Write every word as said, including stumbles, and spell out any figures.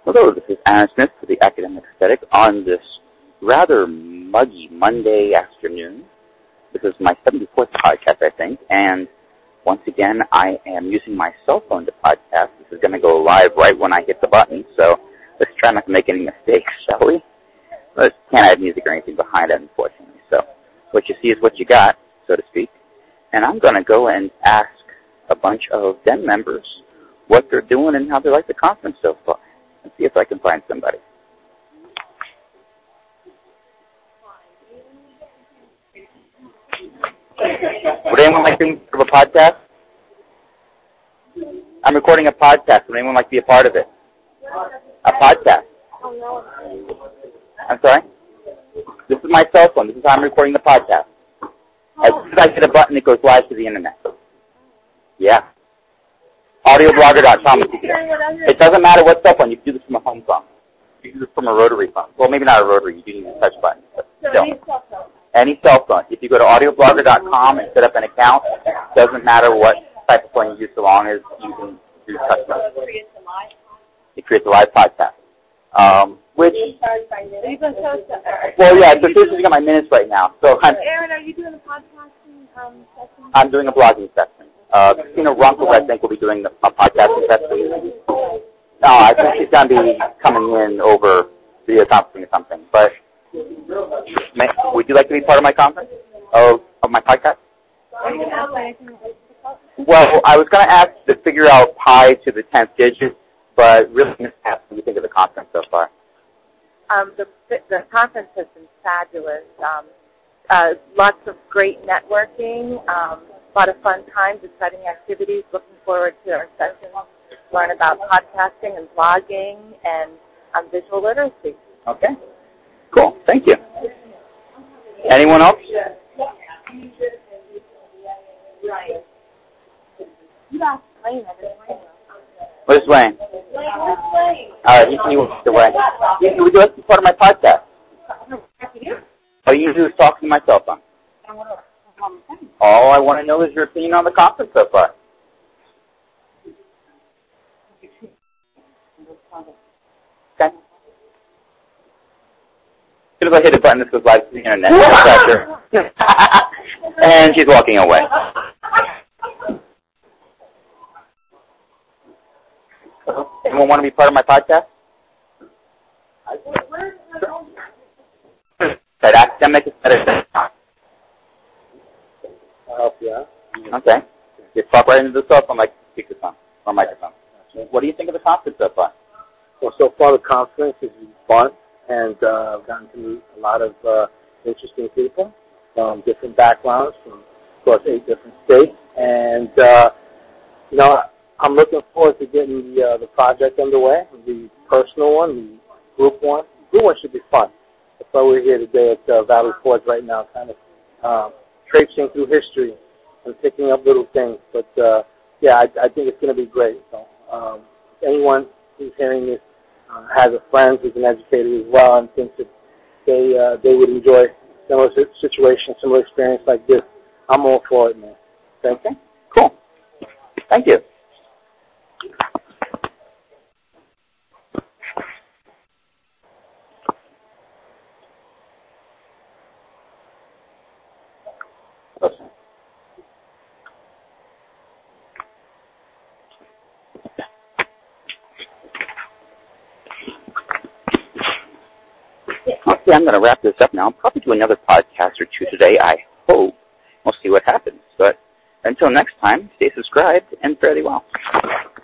Hello, this is Aaron Smith for the Academic Aesthetic on this rather muggy Monday afternoon. This is my seventy-fourth podcast, I think, and once again, I am using my cell phone to podcast. This is going to go live right when I hit the button, so let's try not to make any mistakes, shall we? But can't add music or anything behind it, unfortunately. So what you see is what you got, so to speak. And I'm going to go and ask a bunch of Den members what they're doing and how they like the conference so far. And see if I can find somebody. Would anyone like to be part of a podcast? I'm recording a podcast. Would anyone like to be a part of it? A podcast. I'm sorry? This is my cell phone. This is how I'm recording the podcast. As soon as I hit a button, it goes live to the internet. Yeah. audio blogger dot com. It doesn't matter what cell phone. You can do this from a home phone. You can do this from a rotary phone. Well, maybe not a rotary. You do need a touch button. But still. Any cell phone. If you go to audio blogger dot com and set up an account, it doesn't matter what type of phone you use so long as you can do touch button. It creates a live podcast. Um, which, well, yeah, so this is got my minutes right now. So I'm, Aaron, are you doing a podcasting um, session? I'm doing a blogging session. Uh, Christina Runkle, I think, will be doing the, a podcasting session. No, I think she's going to be coming in over video conferencing or something. But may, would you like to be part of my conference? Of, of my podcast? Well, I was going to ask to figure out pi to the tenth digit, but really missed what do you think of the conference so far? Um, the, the conference has been fabulous. Um, uh, lots of great networking, um, a lot of fun times, exciting activities. Looking forward to our sessions, learn about podcasting and blogging and um, visual literacy. Okay. Cool. Thank you. Anyone else? Right. You asked Wayne. Where's Wayne? All right, you can use the way. You can do it part of my podcast. All you do is talk to my cell phone. All I want to know is your opinion on the conference so far. Okay. As soon as I hit a button, this goes live to the internet. And she's walking away. Anyone want to be part of my podcast? At academic aesthetic. Uh, yeah. Okay. Just talk right into the cell phone like speakerphone or microphone. What do you think of the conference so far? Well, so far the conference has been fun, and uh, I've gotten to meet a lot of uh, interesting people from different backgrounds, from, of course, eight different states. And, uh, you know, I'm looking forward to getting the uh, the project underway, the personal one, the group one. The group one should be fun. That's why we're here today at uh, Valley Forge right now, kind of uh, traipsing through history and picking up little things. But, uh, yeah, I, I think it's going to be great. So um, anyone who's hearing this uh, has a friend who's an educator as well and thinks that they, uh, they would enjoy a similar situation, similar experience like this, I'm all for it, man. Okay? Cool. Thank you. Okay, I'm going to wrap this up now. I'll probably do another podcast or two today, I hope. We'll see what happens. But until next time, stay subscribed and fare thee well.